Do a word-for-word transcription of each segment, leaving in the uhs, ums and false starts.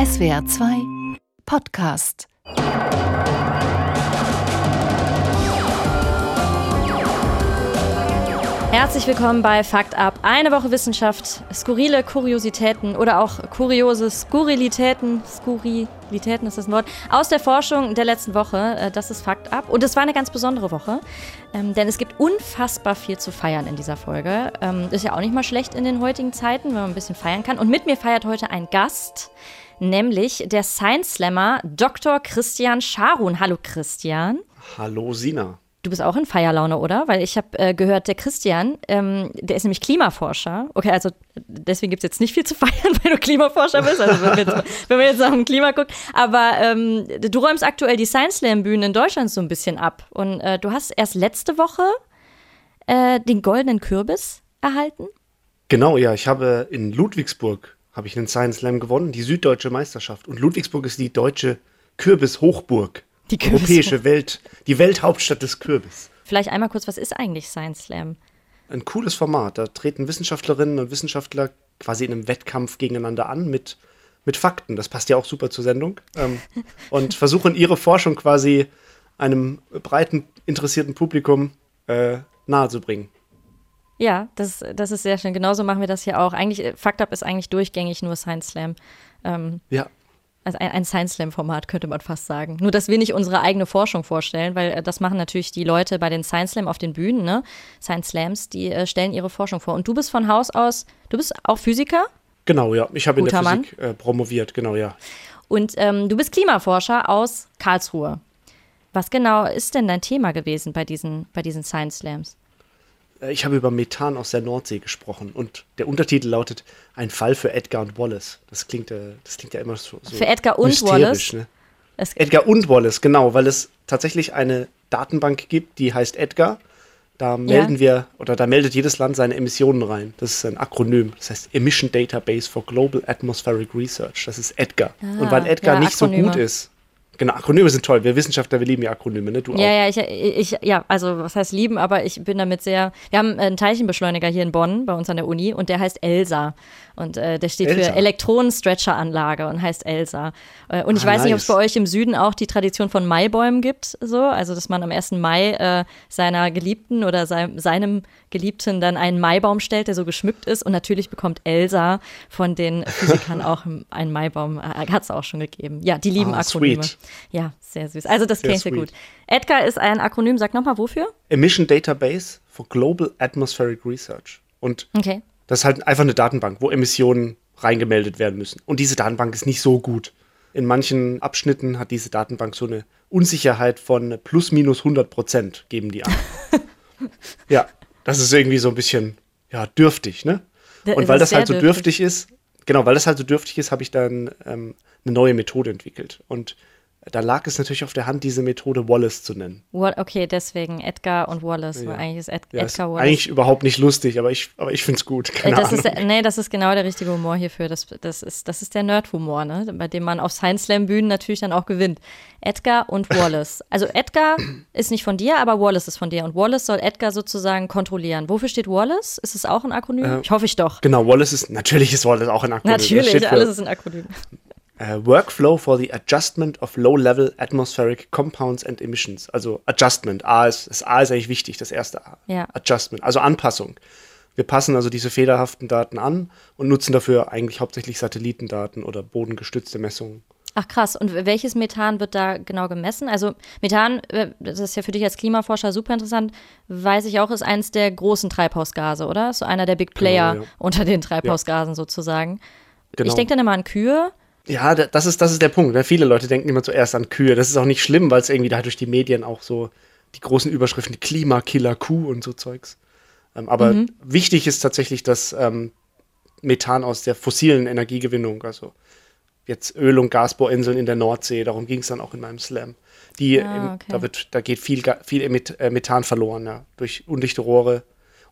S W R zwei Podcast. Herzlich willkommen bei Fakt Up. Eine Woche Wissenschaft, skurrile Kuriositäten oder auch kuriose Skurrilitäten. Skurrilitäten ist das ein Wort. Aus der Forschung der letzten Woche. Das ist Fakt Up. Und es war eine ganz besondere Woche, ähm, denn es gibt unfassbar viel zu feiern in dieser Folge. Ähm, ist ja auch nicht mal schlecht in den heutigen Zeiten, wenn man ein bisschen feiern kann. Und mit mir feiert heute ein Gast, nämlich der Science Slammer Doktor Christian Scharun. Hallo Christian. Hallo Sina. Du bist auch in Feierlaune, oder? Weil ich habe äh, gehört, der Christian, ähm, der ist nämlich Klimaforscher. Okay, also deswegen gibt es jetzt nicht viel zu feiern, weil du Klimaforscher bist, also wenn, wir jetzt, wenn man jetzt nach dem Klima guckt. Aber ähm, du räumst aktuell die Science Slam Bühnen in Deutschland so ein bisschen ab. Und äh, du hast erst letzte Woche äh, den Goldenen Kürbis erhalten? Genau, ja. Ich habe in Ludwigsburg habe ich einen Science Slam gewonnen, die süddeutsche Meisterschaft. Und Ludwigsburg ist die deutsche Kürbis-Hochburg. Die Kürbis- Europäische Welt, die Welthauptstadt des Kürbis. Vielleicht einmal kurz, was ist eigentlich Science Slam? Ein cooles Format. Da treten Wissenschaftlerinnen und Wissenschaftler quasi in einem Wettkampf gegeneinander an mit, mit Fakten. Das passt ja auch super zur Sendung. Ähm, und versuchen ihre Forschung quasi einem breiten, interessierten Publikum äh, nahezubringen. Ja, das, das ist sehr schön. Genauso machen wir das hier auch. Eigentlich, Fakt Up ist eigentlich durchgängig nur Science Slam. Ähm, ja. Also ein, ein Science-Slam-Format, könnte man fast sagen. Nur, dass wir nicht unsere eigene Forschung vorstellen, weil äh, das machen natürlich die Leute bei den Science-Slam auf den Bühnen, ne? Science-Slams, die äh, stellen ihre Forschung vor. Und du bist von Haus aus, du bist auch Physiker? Genau, ja. Ich habe in der Guter Physik äh, promoviert, genau, ja. Und ähm, du bist Klimaforscher aus Karlsruhe. Was genau ist denn dein Thema gewesen bei diesen, bei diesen Science-Slams? Ich habe über Methan aus der Nordsee gesprochen und der Untertitel lautet Ein Fall für Edgar und Wallace. Das klingt, äh, das klingt ja immer so, so für Edgar und Wallace? Ne? Edgar und Wallace, genau, weil es tatsächlich eine Datenbank gibt, die heißt Edgar. Da melden ja. wir, oder da meldet jedes Land seine Emissionen rein. Das ist ein Akronym, das heißt Emission Database for Global Atmospheric Research. Das ist Edgar. Ah, und weil Edgar ja, nicht Akronyme. so gut ist, genau, Akronyme sind toll. Wir Wissenschaftler, wir lieben ja Akronyme, ne? Du auch. Ja, ja, ich, ich, ja, also was heißt lieben, aber ich bin damit sehr, wir haben einen Teilchenbeschleuniger hier in Bonn bei uns an der Uni und der heißt ELSA und äh, der steht Elsa. für Elektronenstretcheranlage und heißt ELSA. Äh, und ich ah, weiß nice. nicht, ob es bei euch im Süden auch die Tradition von Maibäumen gibt, so, also dass man am ersten Mai äh, seiner Geliebten oder sein, seinem Geliebten dann einen Maibaum stellt, der so geschmückt ist und natürlich bekommt ELSA von den Physikern auch einen Maibaum, äh, hat es auch schon gegeben. Ja, die lieben ah, Akronyme. Sweet. Ja, sehr süß. Also das kennst du gut. Edgar ist ein Akronym, sag nochmal, wofür? Emission Database for Global Atmospheric Research. Und okay. das ist halt einfach eine Datenbank, wo Emissionen reingemeldet werden müssen. Und diese Datenbank ist nicht so gut. In manchen Abschnitten hat diese Datenbank so eine Unsicherheit von plus minus hundert Prozent, geben die an. Ja, das ist irgendwie so ein bisschen, ja, dürftig, ne? Und das weil das halt so dürftig. dürftig ist, genau, weil das halt so dürftig ist, habe ich dann ähm, eine neue Methode entwickelt. Und da lag es natürlich auf der Hand, diese Methode Wallace zu nennen. Okay, deswegen Edgar und Wallace, ja. weil eigentlich ist Ed- ja, Edgar ist Wallace. Eigentlich überhaupt nicht lustig, aber ich, aber ich finde es gut. Keine das Ahnung. Ist, nee, das ist genau der richtige Humor hierfür. Das, das, ist, das ist der Nerd-Humor, ne? Bei dem man auf Science-Slam-Bühnen natürlich dann auch gewinnt. Edgar und Wallace. Also Edgar ist nicht von dir, aber Wallace ist von dir. Und Wallace soll Edgar sozusagen kontrollieren. Wofür steht Wallace? Ist es auch ein Akronym? Äh, ich hoffe ich doch. Genau, Wallace ist, natürlich ist Wallace auch ein Akronym. Natürlich, alles ist ein Akronym. Uh, Workflow for the Adjustment of Low-Level Atmospheric Compounds and Emissions. Also Adjustment. A ist, das A ist eigentlich wichtig, das erste A. Ja. Adjustment, also Anpassung. Wir passen also diese fehlerhaften Daten an und nutzen dafür eigentlich hauptsächlich Satellitendaten oder bodengestützte Messungen. Ach krass, und welches Methan wird da genau gemessen? Also Methan, das ist ja für dich als Klimaforscher super interessant, weiß ich auch, ist eins der großen Treibhausgase, oder? So einer der Big Player genau, ja. unter den Treibhausgasen ja. sozusagen. Genau. Ich denke dann immer an Kühe. Ja, das ist, das ist der Punkt. Ne? Viele Leute denken immer zuerst an Kühe. Das ist auch nicht schlimm, weil es irgendwie da durch die Medien auch so die großen Überschriften Klimakiller, Kuh und so Zeugs. Ähm, aber mhm. wichtig ist tatsächlich das ähm, Methan aus der fossilen Energiegewinnung, also jetzt Öl- und Gasbohrinseln in der Nordsee, darum ging es dann auch in meinem Slam. Die, ah, okay. im, da, wird, da geht viel, viel Methan verloren, ja, durch undichte Rohre.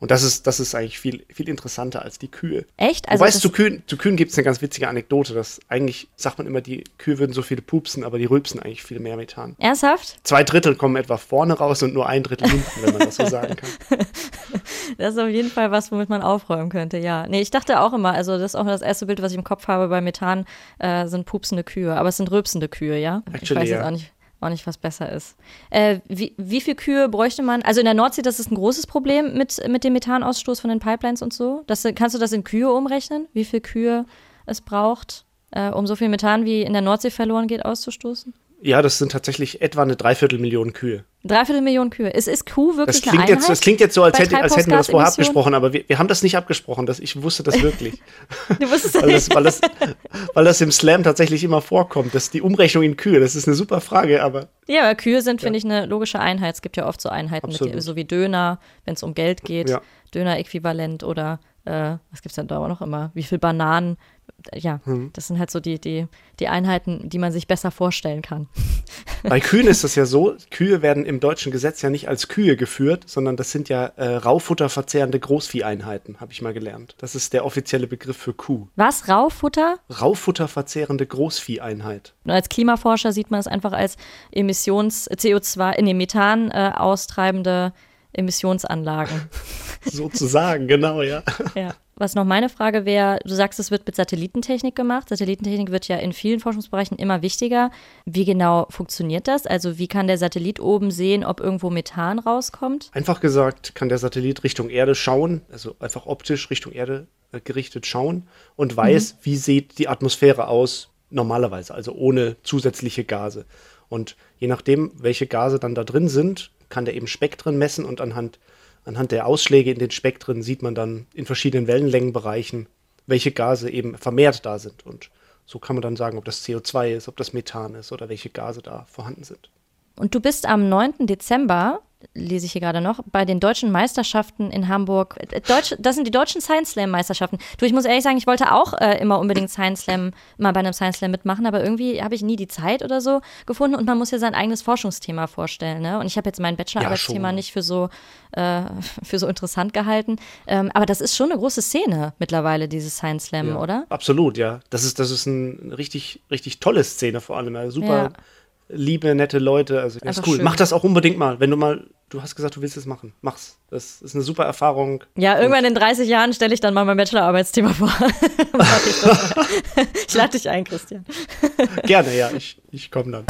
Und das ist, das ist eigentlich viel, viel interessanter als die Kühe. Echt? Also weißt du, zu Kühen, zu Kühen gibt es eine ganz witzige Anekdote, dass eigentlich, sagt man immer, die Kühe würden so viel pupsen, aber die rülpsen eigentlich viel mehr Methan. Ernsthaft? Zwei Drittel kommen etwa vorne raus und nur ein Drittel hinten, wenn man das so sagen kann. Das ist auf jeden Fall was, womit man aufräumen könnte, ja. Nee, ich dachte auch immer, also das ist auch das erste Bild, was ich im Kopf habe bei Methan, äh, sind pupsende Kühe, aber es sind rülpsende Kühe, ja? Actually, ich weiß jetzt ja. auch nicht. Auch nicht, was besser ist. Äh, wie, wie viel Kühe bräuchte man? Also in der Nordsee, das ist ein großes Problem mit, mit dem Methanausstoß von den Pipelines und so. Das, kannst du das in Kühe umrechnen? Wie viel Kühe es braucht, äh, um so viel Methan wie in der Nordsee verloren geht, auszustoßen? Ja, das sind tatsächlich etwa eine Dreiviertelmillion Kühe. Dreiviertel Million Kühe. Ist, ist Kuh wirklich das klingt eine Einheit? Jetzt, das klingt jetzt so, als, hätte, als hätten wir das vorher Treibhausgasemissionen? abgesprochen, aber wir, wir haben das nicht abgesprochen. Das, ich wusste das wirklich. Du wusstest weil, das, weil, das, weil das im Slam tatsächlich immer vorkommt. Das ist die Umrechnung in Kühe. Das ist eine super Frage, aber. Ja, aber Kühe sind, Ja. finde ich, eine logische Einheit. Es gibt ja oft so Einheiten, mit, Absolut. so wie Döner, wenn es um Geld geht. Ja. Döner-Äquivalent oder äh, was gibt es denn da auch noch immer? Wie viel Bananen? Ja, Mhm. das sind halt so die, die, die Einheiten, die man sich besser vorstellen kann. Bei Kühen ist das ja so, Kühe werden im deutschen Gesetz ja nicht als Kühe geführt, sondern das sind ja äh, raufutterverzehrende Großvieheinheiten, habe ich mal gelernt. Das ist der offizielle Begriff für Kuh. Was? Raufutter? Raufutterverzehrende Großvieheinheit. Und als Klimaforscher sieht man es einfach als Emissions-, C O zwei, in den Methan äh, austreibende Emissionsanlagen. Sozusagen, genau, ja. Ja. Was noch meine Frage wäre, du sagst, es wird mit Satellitentechnik gemacht. Satellitentechnik wird ja in vielen Forschungsbereichen immer wichtiger. Wie genau funktioniert das? Also wie kann der Satellit oben sehen, ob irgendwo Methan rauskommt? Einfach gesagt, kann der Satellit Richtung Erde schauen, also einfach optisch Richtung Erde äh, gerichtet schauen und weiß, mhm. wie sieht die Atmosphäre aus normalerweise, also ohne zusätzliche Gase. Und je nachdem, welche Gase dann da drin sind, kann der eben Spektren messen und anhand Anhand der Ausschläge in den Spektren sieht man dann in verschiedenen Wellenlängenbereichen, welche Gase eben vermehrt da sind. Und so kann man dann sagen, ob das C O zwei ist, ob das Methan ist oder welche Gase da vorhanden sind. Und du bist am neunten Dezember, lese ich hier gerade noch, bei den deutschen Meisterschaften in Hamburg. Deutsch, das sind die deutschen Science Slam Meisterschaften. Du, ich muss ehrlich sagen, ich wollte auch äh, immer unbedingt Science Slam, mal bei einem Science Slam mitmachen, aber irgendwie habe ich nie die Zeit oder so gefunden und man muss ja sein eigenes Forschungsthema vorstellen, ne? Und ich habe jetzt mein Bachelorarbeitsthema Ja, nicht für so, äh, für so interessant gehalten. Ähm, aber das ist schon eine große Szene mittlerweile, dieses Science Slam, Ja, oder? absolut, ja. Das ist, das ist eine richtig, richtig tolle Szene vor allem. Also super Ja. liebe, nette Leute. Also das ist Einfach cool. schön. Mach das auch unbedingt mal. Wenn du mal, du hast gesagt, du willst es machen. Mach's. Das ist eine super Erfahrung. Ja, irgendwann in dreißig Jahren stelle ich dann mal mein Bachelorarbeitsthema vor. Mach ich das mal. Ich lade dich ein, Christian. Gerne, ja. Ich, ich komme dann.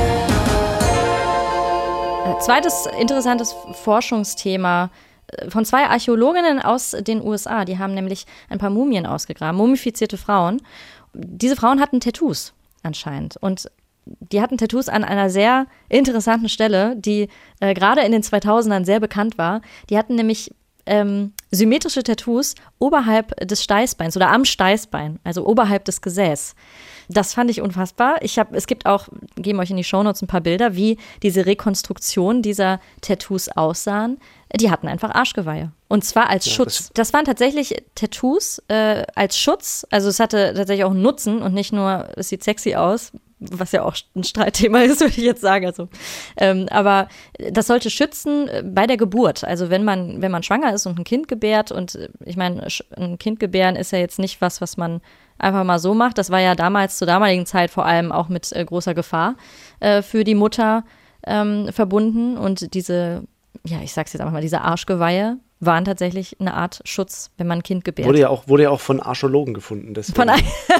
Äh, Zweites interessantes Forschungsthema äh, von zwei Archäologinnen aus den U S A. Die haben nämlich ein paar Mumien ausgegraben, mumifizierte Frauen. Diese Frauen hatten Tattoos anscheinend und die hatten Tattoos an einer sehr interessanten Stelle, die äh, gerade in den zweitausendern sehr bekannt war. Die hatten nämlich ähm, symmetrische Tattoos oberhalb des Steißbeins oder am Steißbein, also oberhalb des Gesäß. Das fand ich unfassbar. Ich hab, es gibt auch, geben euch in die Shownotes ein paar Bilder, wie diese Rekonstruktion dieser Tattoos aussahen. Die hatten einfach Arschgeweihe. Und zwar als Ja, Schutz. das- Das waren tatsächlich Tattoos äh, als Schutz. Also es hatte tatsächlich auch einen Nutzen und nicht nur, es sieht sexy aus, was ja auch ein Streitthema ist, würde ich jetzt sagen. Also, ähm, aber das sollte schützen äh, bei der Geburt. Also wenn man, wenn man schwanger ist und ein Kind gebärt und äh, ich meine, sch- ein Kind gebären ist ja jetzt nicht was, was man einfach mal so macht. Das war ja damals, zur damaligen Zeit vor allem auch mit äh, großer Gefahr äh, für die Mutter ähm, verbunden. Und diese, ja, ich sag's jetzt einfach mal, diese Arschgeweihe waren tatsächlich eine Art Schutz, wenn man ein Kind gebärt. Wurde ja auch, wurde ja auch von Archäologen gefunden. Deswegen. Von ein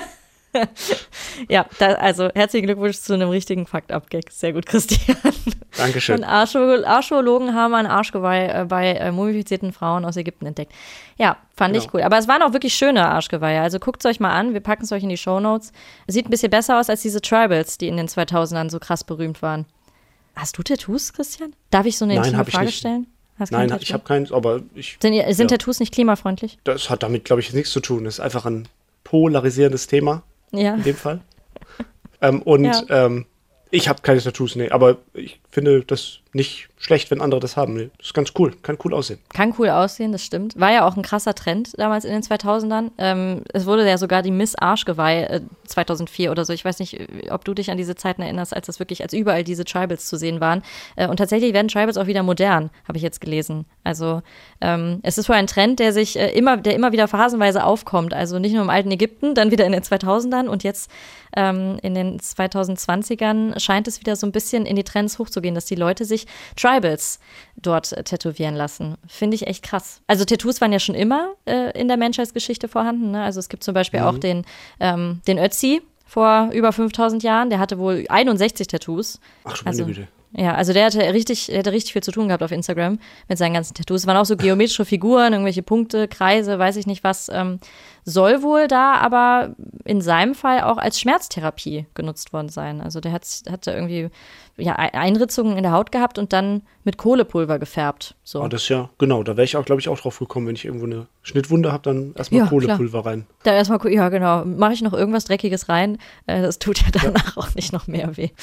ja, da, also herzlichen Glückwunsch zu einem richtigen Fakt-Up-Gag. Sehr gut, Christian. Dankeschön. Und Archäo- Archäologen haben ein Arschgeweih äh, bei äh, mumifizierten Frauen aus Ägypten entdeckt. Ja, fand ich Genau. cool. Aber es waren auch wirklich schöne Arschgeweihe. Also guckt es euch mal an. Wir packen es euch in die Shownotes. Sieht ein bisschen besser aus als diese Tribals, die in den zweitausendern so krass berühmt waren. Hast du Tattoos, Christian? Darf ich so eine Nein, intime hab ich Frage nicht. stellen? Hast kein Nein, Tattoo? ich habe keins, aber ich, Sind, sind ja. Tattoos nicht klimafreundlich? das hat damit, glaube ich, nichts zu tun. Das ist einfach ein polarisierendes Thema Ja. in dem Fall. ähm, und Ja. ähm, ich habe keine Tattoos, nee, aber ich finde das nicht schlecht, wenn andere das haben. Das ist ganz cool, kann cool aussehen. Kann cool aussehen, das stimmt. War ja auch ein krasser Trend damals in den zweitausendern. Ähm, es wurde ja sogar die Miss Arschgeweih äh, zweitausendvier oder so. Ich weiß nicht, ob du dich an diese Zeiten erinnerst, als das wirklich, als überall diese Tribals zu sehen waren. Äh, und tatsächlich werden Tribals auch wieder modern, habe ich jetzt gelesen. Also ähm, es ist wohl ein Trend, der sich äh, immer, der immer wieder phasenweise aufkommt. Also nicht nur im alten Ägypten, dann wieder in den zweitausendern und jetzt ähm, in den zweitausendzwanzigern scheint es wieder so ein bisschen in die Trends hochzugehen, dass die Leute sich Tribals dort äh, tätowieren lassen. Finde ich echt krass. Also Tattoos waren ja schon immer äh, in der Menschheitsgeschichte vorhanden. Ne? Also es gibt zum Beispiel mhm. auch den, ähm, den Ötzi vor über fünftausend Jahren. Der hatte wohl einundsechzig Tattoos. Ach, schon meine also, Güte. Ja, also der hatte richtig, der hatte richtig viel zu tun gehabt auf Instagram mit seinen ganzen Tattoos. Es waren auch so geometrische Figuren, irgendwelche Punkte, Kreise, weiß ich nicht was. Ähm, soll wohl da aber in seinem Fall auch als Schmerztherapie genutzt worden sein. Also der hat, hat da irgendwie ja, Einritzungen in der Haut gehabt und dann mit Kohlepulver gefärbt. So. Ah, das ist ja, genau, da wäre ich auch, glaube ich, auch drauf gekommen, wenn ich irgendwo eine Schnittwunde habe, dann erstmal ja, Kohlepulver klar. rein. Da erstmal, ja genau, mache ich noch irgendwas Dreckiges rein, äh, das tut ja danach ja. auch nicht noch mehr weh.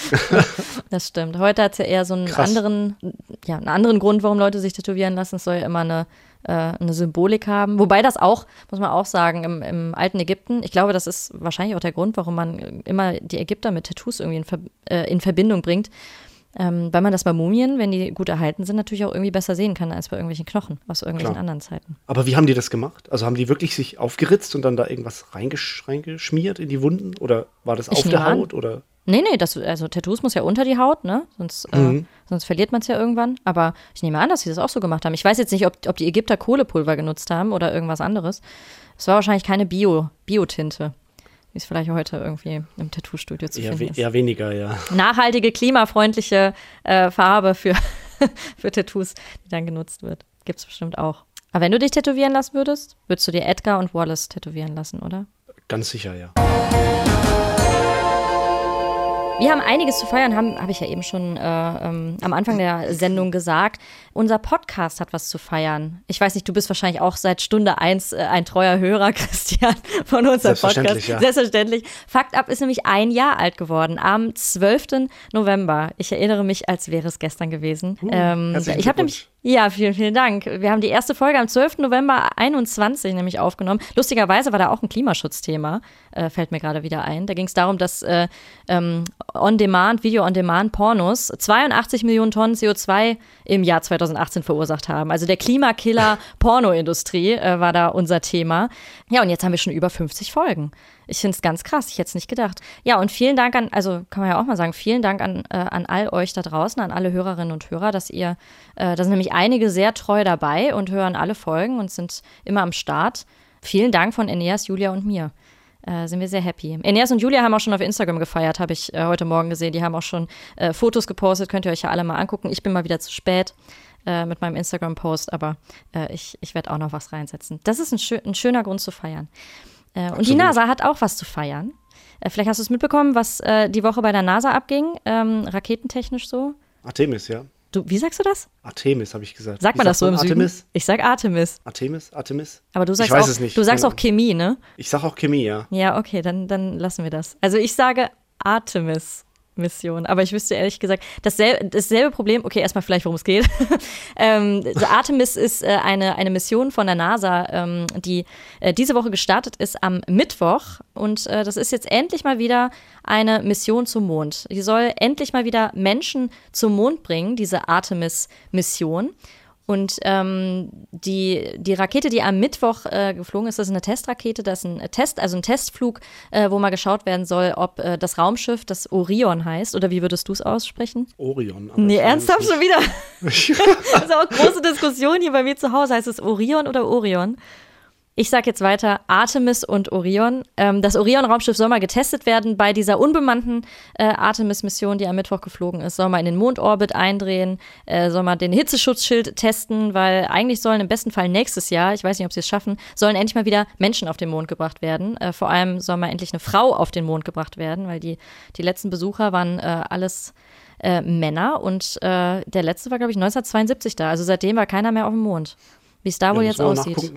Das stimmt. Heute hat es ja eher so einen Krass. anderen, ja, einen anderen Grund, warum Leute sich tätowieren lassen. Es soll ja immer eine äh, eine Symbolik haben. Wobei das auch, muss man auch sagen, im, im alten Ägypten, ich glaube, das ist wahrscheinlich auch der Grund, warum man immer die Ägypter mit Tattoos irgendwie in, Ver äh, in Verbindung bringt. Ähm, weil man das bei Mumien, wenn die gut erhalten sind, natürlich auch irgendwie besser sehen kann als bei irgendwelchen Knochen aus irgendwelchen Klar. anderen Zeiten. Aber wie haben die das gemacht? Also haben die wirklich sich aufgeritzt und dann da irgendwas reingesch reingeschmiert in die Wunden? Oder war das Ich auf der nehme an. Haut? Oder? Nee, nee, das, also Tattoos muss ja unter die Haut, ne? Sonst, Mhm. äh, sonst verliert man es ja irgendwann. Aber ich nehme an, dass sie das auch so gemacht haben. Ich weiß jetzt nicht, ob, ob die Ägypter Kohlepulver genutzt haben oder irgendwas anderes. Es war wahrscheinlich keine Bio, Biotinte, wie es vielleicht heute irgendwie im Tattoo-Studio zu Eher, finden we ist. eher weniger, ja. Nachhaltige, klimafreundliche äh, Farbe für, für Tattoos, die dann genutzt wird. Gibt es bestimmt auch. Aber wenn du dich tätowieren lassen würdest, würdest du dir Edgar und Wallace tätowieren lassen, oder? Ganz sicher, ja. Wir haben einiges zu feiern, habe hab ich ja eben schon äh, ähm, am Anfang der Sendung gesagt. Unser Podcast hat was zu feiern. Ich weiß nicht, du bist wahrscheinlich auch seit Stunde eins äh, ein treuer Hörer, Christian, von unserem Selbstverständlich, Podcast. ja. Selbstverständlich. Fakt ab ist nämlich ein Jahr alt geworden, am zwölften November. Ich erinnere mich, als wäre es gestern gewesen. Uh, ähm, herzlichen ich habe nämlich Ja, vielen, vielen Dank. Wir haben die erste Folge am zwölften November einundzwanzig nämlich aufgenommen. Lustigerweise war da auch ein Klimaschutzthema, äh, fällt mir gerade wieder ein. Da ging es darum, dass äh, ähm, On-Demand, Video-on-Demand-Pornos zweiundachtzig Millionen Tonnen C O zwei im Jahr zweitausendachtzehn verursacht haben. Also der Klimakiller Pornoindustrie äh, war da unser Thema. Ja, und jetzt haben wir schon über fünfzig Folgen. Ich finde es ganz krass, ich hätte es nicht gedacht. Ja, und vielen Dank an, also kann man ja auch mal sagen, vielen Dank an, äh, an all euch da draußen, an alle Hörerinnen und Hörer, dass ihr, äh, da sind nämlich einige sehr treu dabei und hören alle Folgen und sind immer am Start. Vielen Dank von Eneas, Julia und mir. Äh, sind wir sehr happy. Eneas und Julia haben auch schon auf Instagram gefeiert, habe ich äh, heute Morgen gesehen. Die haben auch schon äh, Fotos gepostet, könnt ihr euch ja alle mal angucken. Ich bin mal wieder zu spät äh, mit meinem Instagram-Post, aber äh, ich, ich werde auch noch was reinsetzen. Das ist ein, schö ein schöner Grund zu feiern. Äh, und die NASA hat auch was zu feiern. Äh, vielleicht hast du es mitbekommen, was äh, die Woche bei der NASA abging, ähm, raketentechnisch so. Artemis, ja. Du, wie sagst du das? Artemis, habe ich gesagt. Sagt Wie man das so im Artemis? Süden? Ich sag Artemis. Artemis? Artemis? Aber du sagst, ich weiß auch, es nicht. Du sagst Keine auch Chemie, ne? Ich sag auch Chemie, ja. Ja, okay, dann, dann lassen wir das. Also ich sage Artemis. Mission. Aber ich wüsste ehrlich gesagt, dasselbe, dasselbe Problem, okay, erstmal vielleicht, worum es geht. ähm, Artemis ist äh, eine, eine Mission von der NASA, ähm, die äh, diese Woche gestartet ist am Mittwoch. Und äh, das ist jetzt endlich mal wieder eine Mission zum Mond. Die soll endlich mal wieder Menschen zum Mond bringen, diese Artemis-Mission. Und ähm, die, die Rakete, die am Mittwoch äh, geflogen ist, das ist eine Testrakete, das ist ein Test, also ein Testflug, äh, wo mal geschaut werden soll, ob äh, das Raumschiff, das Orion heißt, oder wie würdest du es aussprechen? Orion. Nee, ernsthaft schon wieder? Das ist auch große Diskussion hier bei mir zu Hause. Heißt es Orion oder Orion? Ich sage jetzt weiter Artemis und Orion. Ähm, das Orion-Raumschiff soll mal getestet werden bei dieser unbemannten äh, Artemis-Mission, die am Mittwoch geflogen ist. Soll mal in den Mondorbit eindrehen, äh, soll mal den Hitzeschutzschild testen, weil eigentlich sollen im besten Fall nächstes Jahr, ich weiß nicht, ob sie es schaffen, sollen endlich mal wieder Menschen auf den Mond gebracht werden. Äh, vor allem soll mal endlich eine Frau auf den Mond gebracht werden, weil die, die letzten Besucher waren äh, alles äh, Männer und äh, der letzte war, glaube ich, neunzehnhundertzweiundsiebzig da. Also seitdem war keiner mehr auf dem Mond. Wie es da Ja, wohl muss jetzt man mal aussieht. nachgucken.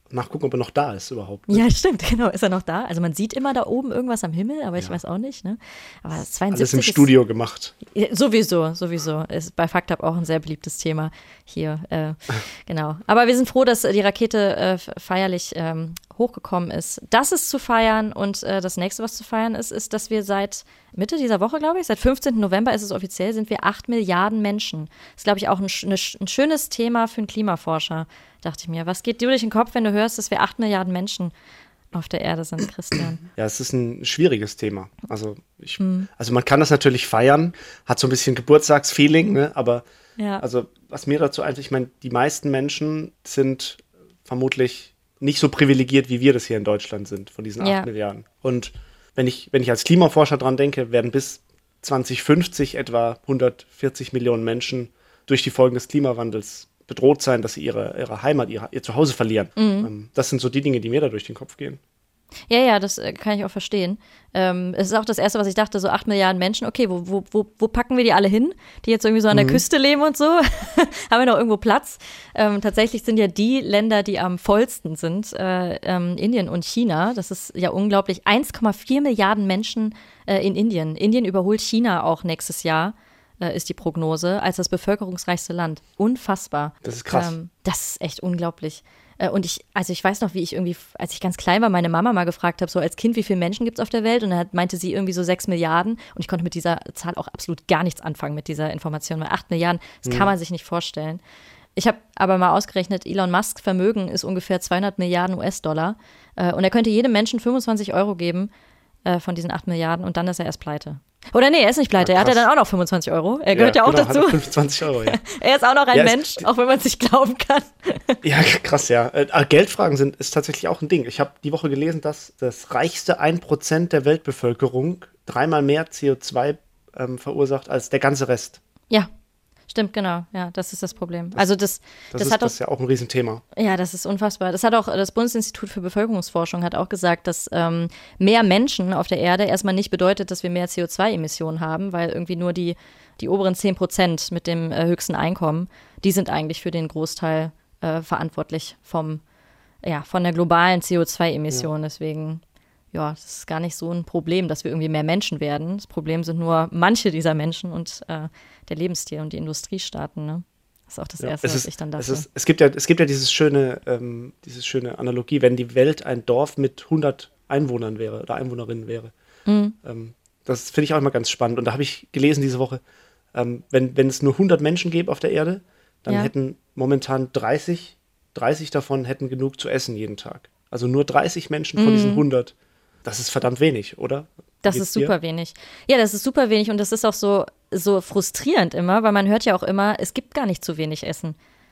nachgucken, ob er noch da ist überhaupt. Ne? Ja, stimmt, genau. Ist er noch da? Also man sieht immer da oben irgendwas am Himmel, aber ich ja. weiß auch nicht. Ne? Aber zweiundsiebzig Alles im ist, Studio gemacht. Ja, sowieso, sowieso. Ist bei FaktUp auch ein sehr beliebtes Thema hier. Äh, genau. Aber wir sind froh, dass die Rakete äh, feierlich ähm, hochgekommen ist. Das ist zu feiern und äh, das nächste, was zu feiern ist, ist, dass wir seit Mitte dieser Woche, glaube ich, seit fünfzehnten November ist es offiziell, sind wir acht Milliarden Menschen. Das ist, glaube ich, auch ein, eine, ein schönes Thema für einen Klimaforscher, dachte ich mir. Was geht dir durch den Kopf, wenn du hörst, dass wir acht Milliarden Menschen auf der Erde sind, Christian? Ja, es ist ein schwieriges Thema. Also, ich, hm. also man kann das natürlich feiern, hat so ein bisschen Geburtstagsfeeling, ne? Aber ja. also was mir dazu einfällt, ich meine, die meisten Menschen sind vermutlich nicht so privilegiert, wie wir das hier in Deutschland sind, von diesen acht ja. Milliarden. Und wenn ich, wenn ich als Klimaforscher dran denke, werden bis zwanzig fünfzig etwa hundertvierzig Millionen Menschen durch die Folgen des Klimawandels bedroht sein, dass sie ihre, ihre Heimat, ihre, ihr Zuhause verlieren. Mhm. Das sind so die Dinge, die mir da durch den Kopf gehen. Ja, ja, das kann ich auch verstehen. Ähm, es ist auch das Erste, was ich dachte, so acht Milliarden Menschen, okay, wo, wo, wo, wo packen wir die alle hin, die jetzt irgendwie so an der mhm. Küste leben und so? Haben wir noch irgendwo Platz? Ähm, tatsächlich sind ja die Länder, die am vollsten sind, äh, ähm, Indien und China. Das ist ja unglaublich. eins Komma vier Milliarden Menschen äh, in Indien. Indien überholt China auch nächstes Jahr, äh, ist die Prognose, als das bevölkerungsreichste Land. Unfassbar. Das ist krass. Ähm, das ist echt unglaublich. Und ich, also ich weiß noch, wie ich irgendwie, als ich ganz klein war, meine Mama mal gefragt habe, so als Kind, wie viele Menschen gibt es auf der Welt? Und dann hat, meinte sie irgendwie so sechs Milliarden. Und ich konnte mit dieser Zahl auch absolut gar nichts anfangen, mit dieser Information. Weil acht Milliarden, das mhm. kann man sich nicht vorstellen. Ich habe aber mal ausgerechnet, Elon Musks Vermögen ist ungefähr zweihundert Milliarden U S-Dollar. Und er könnte jedem Menschen fünfundzwanzig Euro geben äh, von diesen acht Milliarden und dann ist er erst pleite. Oder nee, er ist nicht pleite. Ja, er hat ja dann auch noch fünfundzwanzig Euro. Er gehört ja, ja auch genau, dazu. Hat fünfundzwanzig Euro, ja. Er ist auch noch ein ja, Mensch, auch wenn man es nicht glauben kann. Ja, krass, ja. Äh, Geldfragen sind ist tatsächlich auch ein Ding. Ich habe die Woche gelesen, dass das reichste ein Prozent der Weltbevölkerung dreimal mehr C O zwei ähm, verursacht als der ganze Rest. Ja. Stimmt, genau. Ja, das ist das Problem. Das, also das, das, das ist, hat das auch, ist ja auch ein Riesenthema. Ja, das ist unfassbar. Das hat auch das Bundesinstitut für Bevölkerungsforschung hat auch gesagt, dass ähm, mehr Menschen auf der Erde erstmal nicht bedeutet, dass wir mehr C O zwei Emissionen haben, weil irgendwie nur die, die oberen zehn Prozent mit dem äh, höchsten Einkommen, die sind eigentlich für den Großteil äh, verantwortlich vom, ja, von der globalen C O zwei Emission. Ja. Deswegen, ja, das ist gar nicht so ein Problem, dass wir irgendwie mehr Menschen werden. Das Problem sind nur manche dieser Menschen und äh, der Lebensstil und die Industriestaaten, ne? Das ist auch das ja, Erste, was ist, ich dann dachte. Es, ist, es, gibt ja, es gibt ja dieses schöne, ähm, dieses schöne Analogie, wenn die Welt ein Dorf mit hundert Einwohnern wäre oder Einwohnerinnen wäre. Mhm. Ähm, das finde ich auch immer ganz spannend. Und da habe ich gelesen diese Woche, ähm, wenn, wenn es nur hundert Menschen gäbe auf der Erde, dann ja. hätten momentan dreißig, dreißig davon hätten genug zu essen jeden Tag. Also nur dreißig Menschen von mhm. diesen hundert. Das ist verdammt wenig, oder? Das ist super dir? wenig. Ja, das ist super wenig und das ist auch so, so frustrierend immer, weil man hört ja auch immer, es gibt gar nicht zu wenig Essen.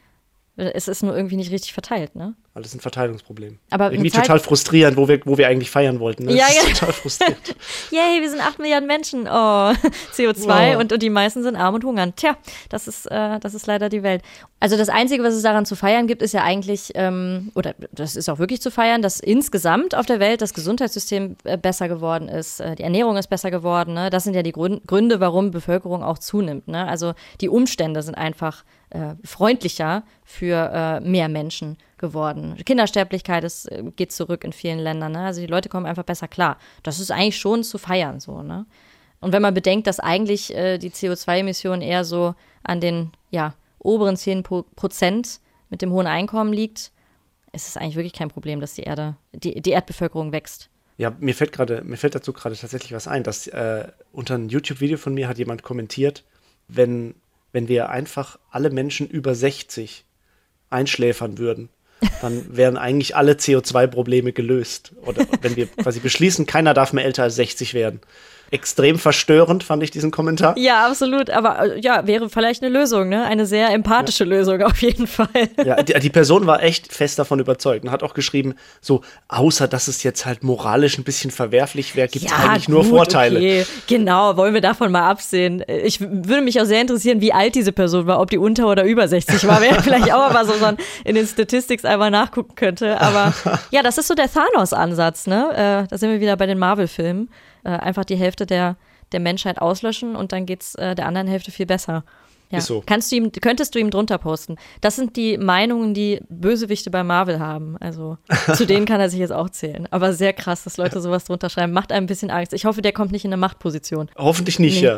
Es ist nur irgendwie nicht richtig verteilt, ne? Alles ein Verteilungsproblem. Aber irgendwie total frustrierend, wo wir, wo wir eigentlich feiern wollten. Ne? Ja, das ist ja. total frustrierend. Yay, wir sind acht Milliarden Menschen. Oh, C O zwei wow. und, und die meisten sind arm und hungern. Tja, das ist, äh, das ist leider die Welt. Also das Einzige, was es daran zu feiern gibt, ist ja eigentlich, ähm, oder das ist auch wirklich zu feiern, dass insgesamt auf der Welt das Gesundheitssystem äh, besser geworden ist. Äh, die Ernährung ist besser geworden. Ne? Das sind ja die Grund- Gründe, warum Bevölkerung auch zunimmt. Ne? Also die Umstände sind einfach äh, freundlicher für äh, mehr Menschen geworden. Kindersterblichkeit ist, geht zurück in vielen Ländern. Ne? Also die Leute kommen einfach besser klar. Das ist eigentlich schon zu feiern so. Ne? Und wenn man bedenkt, dass eigentlich äh, die C O zwei Emissionen eher so an den ja, oberen zehn Prozent mit dem hohen Einkommen liegt, ist es eigentlich wirklich kein Problem, dass die Erde, die, die Erdbevölkerung wächst. Ja, mir fällt gerade, mir fällt dazu gerade tatsächlich was ein, dass äh, unter einem YouTube-Video von mir hat jemand kommentiert, wenn, wenn wir einfach alle Menschen über sechzig einschläfern würden, dann wären eigentlich alle C O zwei Probleme gelöst. Oder wenn wir quasi beschließen, keiner darf mehr älter als sechzig werden. Extrem verstörend fand ich diesen Kommentar. Ja, absolut. Aber ja, wäre vielleicht eine Lösung, ne? Eine sehr empathische ja. Lösung auf jeden Fall. Ja, die, die Person war echt fest davon überzeugt und hat auch geschrieben, so, außer dass es jetzt halt moralisch ein bisschen verwerflich wäre, gibt es ja, eigentlich gut, nur Vorteile. Okay. Genau, wollen wir davon mal absehen. Ich würde mich auch sehr interessieren, wie alt diese Person war, ob die unter oder über sechzig war. Wäre vielleicht auch mal so, so in den Statistics einmal nachgucken könnte. Aber ja, das ist so der Thanos-Ansatz, ne? Äh, da sind wir wieder bei den Marvel-Filmen. Äh, einfach die Hälfte der, der Menschheit auslöschen und dann geht's äh, der anderen Hälfte viel besser. Ja. Ist so. Kannst du ihm, könntest du ihm drunter posten. Das sind die Meinungen, die Bösewichte bei Marvel haben. Also zu denen kann er sich jetzt auch zählen. Aber sehr krass, dass Leute sowas drunter schreiben. Macht einem ein bisschen Angst. Ich hoffe, der kommt nicht in eine Machtposition. Hoffentlich nicht, Nee. ja.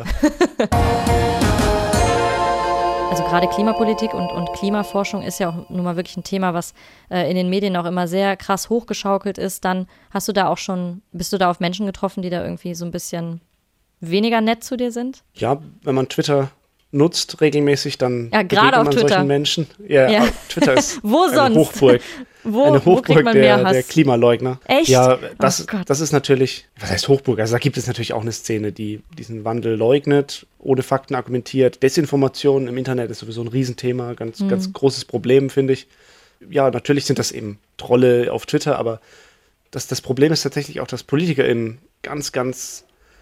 Also gerade Klimapolitik und, und Klimaforschung ist ja auch nun mal wirklich ein Thema, was äh, in den Medien auch immer sehr krass hochgeschaukelt ist. Dann hast du da auch schon, bist du da auf Menschen getroffen, die da irgendwie so ein bisschen weniger nett zu dir sind? Ja, wenn man Twitter nutzt regelmäßig, dann Ja, gerade begegnet auf man Twitter. solchen Menschen. Ja, Ja. Twitter ist Wo eine sonst? Hochburg. Wo, eine wo kriegt Hochburg man der, mehr Hass? der Klimaleugner. Echt? Ja, das, Oh Gott. das ist natürlich, was heißt Hochburg? Also da gibt es natürlich auch eine Szene, die diesen Wandel leugnet, ohne Fakten argumentiert. Desinformation im Internet ist sowieso ein Riesenthema, ganz, Mhm. ganz großes Problem, finde ich. Ja, natürlich sind das eben Trolle auf Twitter, aber das, das Problem ist tatsächlich auch, dass PolitikerInnen ganz, ganz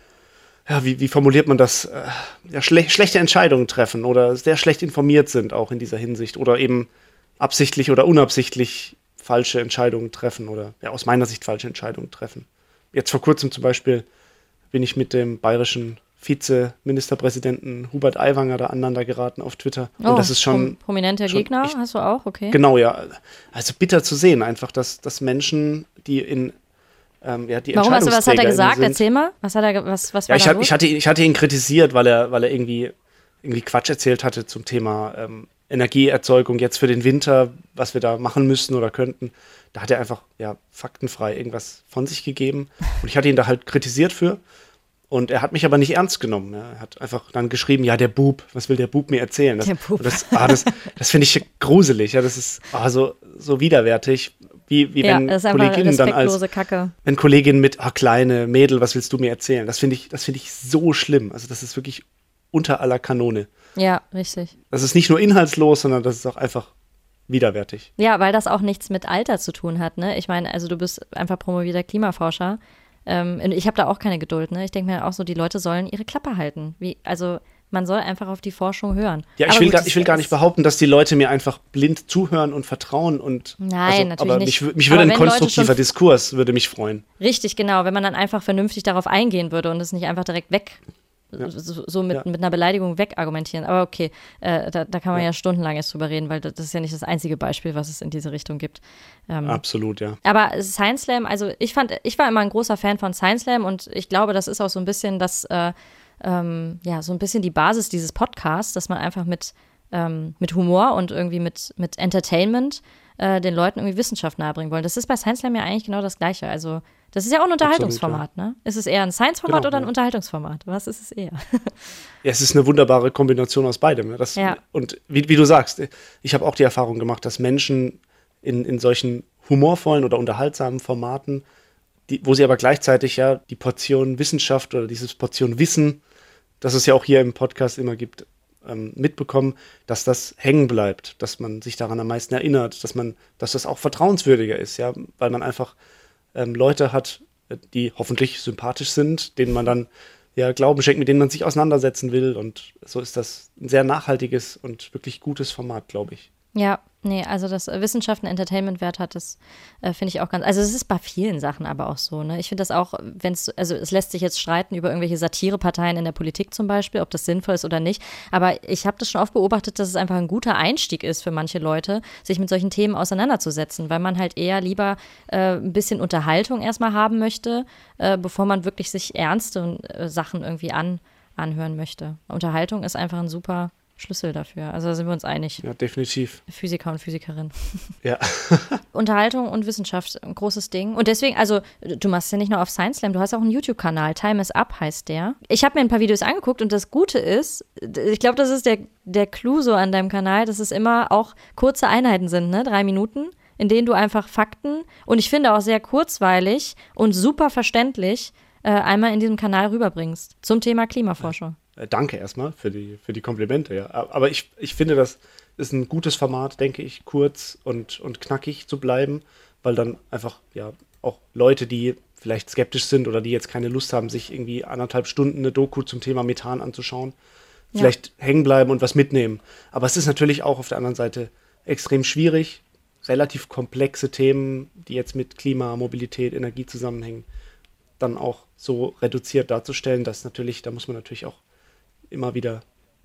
ja, wie, wie formuliert man das, äh, ja, schle schlechte Entscheidungen treffen oder sehr schlecht informiert sind auch in dieser Hinsicht oder eben absichtlich oder unabsichtlich falsche Entscheidungen treffen oder ja, aus meiner Sicht falsche Entscheidungen treffen. Jetzt vor kurzem zum Beispiel bin ich mit dem bayerischen Vizeministerpräsidenten Hubert Aiwanger da aneinander geraten auf Twitter. Oh, Und das ist schon prom- prominenter schon Gegner, echt- hast du auch? Okay. genau, ja. Also bitter zu sehen einfach, dass, dass Menschen, die in ähm, ja, die Warum hast du, was hat er EntscheidungsträgerInnen gesagt? sind, Erzähl mal. Was hat er, ge- was, was ja, war ich, da hab, los? ich, hatte, ich hatte ihn kritisiert, weil er, weil er irgendwie, irgendwie Quatsch erzählt hatte zum Thema ähm, Energieerzeugung jetzt für den Winter, was wir da machen müssten oder könnten. Da hat er einfach ja, faktenfrei irgendwas von sich gegeben. Und ich hatte ihn da halt kritisiert für. Und er hat mich aber nicht ernst genommen. Ja. Er hat einfach dann geschrieben, ja, der Bub, was will der Bub mir erzählen? Das, Der Bub. und Das, ah, das, das finde ich gruselig. Ja. Das ist ah, so, so widerwärtig, wie, wie ja, wenn das ist einfach Kolleginnen dann als respektlose Kacke. wenn Kolleginnen mit, ah, kleine Mädel, was willst du mir erzählen? Das finde ich, das finde ich so schlimm. Also das ist wirklich unter aller Kanone. Ja, richtig. Das ist nicht nur inhaltslos, sondern das ist auch einfach widerwärtig. Ja, weil das auch nichts mit Alter zu tun hat, ne? Ich meine, also du bist einfach promovierter Klimaforscher. Ähm, und ich habe da auch keine Geduld, ne? Ich denke mir auch so, die Leute sollen ihre Klappe halten. Wie, also man soll einfach auf die Forschung hören. Ja, ich Aber will, gut, gar, das ich will gar ist- nicht behaupten, dass die Leute mir einfach blind zuhören und vertrauen und Nein, also, natürlich aber nicht. mich, wü- mich Aber würde ein wenn Leute konstruktiver schon- Diskurs würde mich freuen. Richtig, genau. Wenn man dann einfach vernünftig darauf eingehen würde und es nicht einfach direkt weg, so, so mit, Ja. mit einer Beleidigung wegargumentieren. Aber okay, äh, da, da kann man ja. ja stundenlang jetzt drüber reden, weil das ist ja nicht das einzige Beispiel, was es in diese Richtung gibt. Ähm, Absolut, ja. Aber Science Slam, also ich fand, ich war immer ein großer Fan von Science Slam und ich glaube, das ist auch so ein bisschen das, äh, ähm, ja, so ein bisschen die Basis dieses Podcasts, dass man einfach mit, ähm, mit Humor und irgendwie mit, mit Entertainment äh, den Leuten irgendwie Wissenschaft nahebringen wollen. Das ist bei Science Slam ja eigentlich genau das Gleiche. Also das ist ja auch ein Unterhaltungsformat, ne? Ist es eher ein Science-Format Genau, oder ein ja. Unterhaltungsformat? Was ist es eher? Ja, es ist eine wunderbare Kombination aus beidem. ja. Das, Ja. Und wie, wie du sagst, ich habe auch die Erfahrung gemacht, dass Menschen in, in solchen humorvollen oder unterhaltsamen Formaten, die, wo sie aber gleichzeitig ja die Portion Wissenschaft oder dieses Portion Wissen, das es ja auch hier im Podcast immer gibt, ähm, mitbekommen, dass das hängen bleibt, dass man sich daran am meisten erinnert, dass man, dass das auch vertrauenswürdiger ist, ja, weil man einfach ähm, Leute hat, die hoffentlich sympathisch sind, denen man dann ja Glauben schenkt, mit denen man sich auseinandersetzen will. Und so ist das ein sehr nachhaltiges und wirklich gutes Format, glaube ich. Ja, nee, also dass äh, Wissenschaft einen Entertainment-Wert hat, das äh, finde ich auch ganz, also es ist bei vielen Sachen aber auch so, ne? Ich finde das auch, wenn es, also es lässt sich jetzt streiten über irgendwelche Satireparteien in der Politik zum Beispiel, ob das sinnvoll ist oder nicht, aber ich habe das schon oft beobachtet, dass es einfach ein guter Einstieg ist für manche Leute, sich mit solchen Themen auseinanderzusetzen, weil man halt eher lieber äh, ein bisschen Unterhaltung erstmal haben möchte, äh, bevor man wirklich sich ernste äh, Sachen irgendwie an, anhören möchte. Unterhaltung ist einfach ein super Schlüssel dafür. Also da sind wir uns einig. Ja, definitiv. Physiker und Physikerin. Ja. Unterhaltung und Wissenschaft, ein großes Ding. Und deswegen, also du machst ja nicht nur auf Science Slam, du hast auch einen YouTube-Kanal, Time is Up heißt der. Ich habe mir ein paar Videos angeguckt und das Gute ist, ich glaube, das ist der, der Clou so an deinem Kanal, dass es immer auch kurze Einheiten sind, ne? Drei Minuten, in denen du einfach Fakten und ich finde auch sehr kurzweilig und super verständlich äh, einmal in diesem Kanal rüberbringst zum Thema Klimaforschung. Äh, Danke erstmal für die, für die Komplimente, ja. Aber ich, ich finde, das ist ein gutes Format, denke ich, kurz und, und knackig zu bleiben, weil dann einfach, ja, auch Leute, die vielleicht skeptisch sind oder die jetzt keine Lust haben, sich irgendwie anderthalb Stunden eine Doku zum Thema Methan anzuschauen, Ja. vielleicht hängen bleiben und was mitnehmen. Aber es ist natürlich auch auf der anderen Seite extrem schwierig, relativ komplexe Themen, die jetzt mit Klima, Mobilität, Energie zusammenhängen, dann auch so reduziert darzustellen, dass natürlich, da muss man natürlich auch immer wieder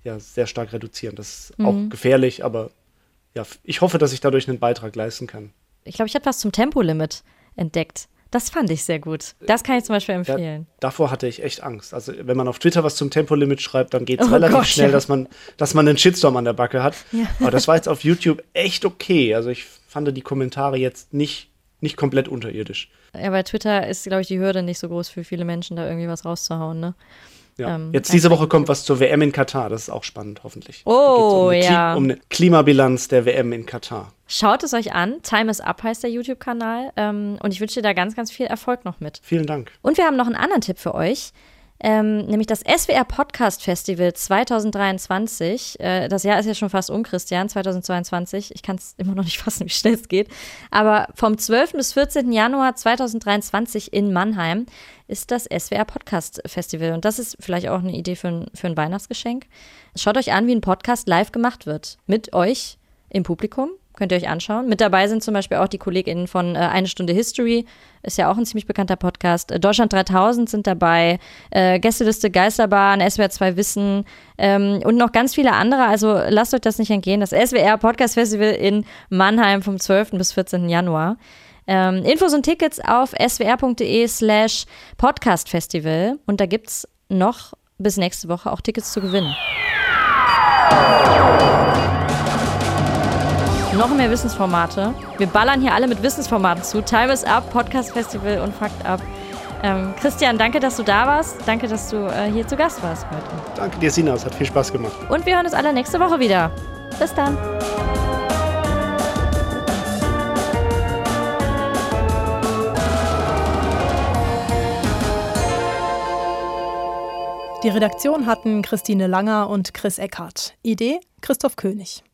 ja sehr stark reduzieren. Das ist Mhm. auch gefährlich, aber ja, ich hoffe, dass ich dadurch einen Beitrag leisten kann. Ich glaube, ich habe was zum Tempolimit entdeckt. Das fand ich sehr gut. Das kann ich zum Beispiel empfehlen. Ja, davor hatte ich echt Angst. Also wenn man auf Twitter was zum Tempolimit schreibt, dann geht es Oh relativ Gott, schnell, ja. dass man, dass man einen Shitstorm an der Backe hat. Ja. Aber das war jetzt auf YouTube echt okay. Also ich fand die Kommentare jetzt nicht, nicht komplett unterirdisch. Ja, bei Twitter ist, glaube ich, die Hürde nicht so groß für viele Menschen, da irgendwie was rauszuhauen, ne? Ja. Ähm, Jetzt diese Woche kommt was zur W M in Katar. Das ist auch spannend, hoffentlich. Oh, da geht's um eine ja. Kli- um eine Klimabilanz der W M in Katar. Schaut es euch an. Time is Up heißt der YouTube-Kanal. Ähm, und ich wünsche dir da ganz, ganz viel Erfolg noch mit. Vielen Dank. Und wir haben noch einen anderen Tipp für euch. Ähm, nämlich das S W R Podcast Festival zwanzig dreiundzwanzig. Äh, das Jahr ist ja schon fast um, Christian, zwanzig zweiundzwanzig. Ich kann es immer noch nicht fassen, wie schnell es geht. Aber vom zwölften bis vierzehnten Januar zwanzig dreiundzwanzig in Mannheim ist das S W R Podcast Festival. Und das ist vielleicht auch eine Idee für ein, für ein Weihnachtsgeschenk. Schaut euch an, wie ein Podcast live gemacht wird. Mit euch im Publikum. Könnt ihr euch anschauen. Mit dabei sind zum Beispiel auch die KollegInnen von äh, Eine Stunde History, ist ja auch ein ziemlich bekannter Podcast. Äh, Deutschland dreitausend sind dabei, äh, Gästeliste Geisterbahn, S W R zwei Wissen ähm, und noch ganz viele andere. Also lasst euch das nicht entgehen. Das S W R Podcast Festival in Mannheim vom zwölften bis vierzehnten Januar. Ähm, Infos und Tickets auf swr.de slash podcastfestival. Und da gibt's noch bis nächste Woche auch Tickets zu gewinnen. Noch mehr Wissensformate. Wir ballern hier alle mit Wissensformaten zu. Time is Up, Podcast Festival und Fakt Up. Ähm, Christian, danke, dass du da warst. Danke, dass du äh, hier zu Gast warst heute. Danke dir, Sina. Es hat viel Spaß gemacht. Und wir hören uns alle nächste Woche wieder. Bis dann. Die Redaktion hatten Christine Langer und Chris Eckhardt. Idee: Christoph König.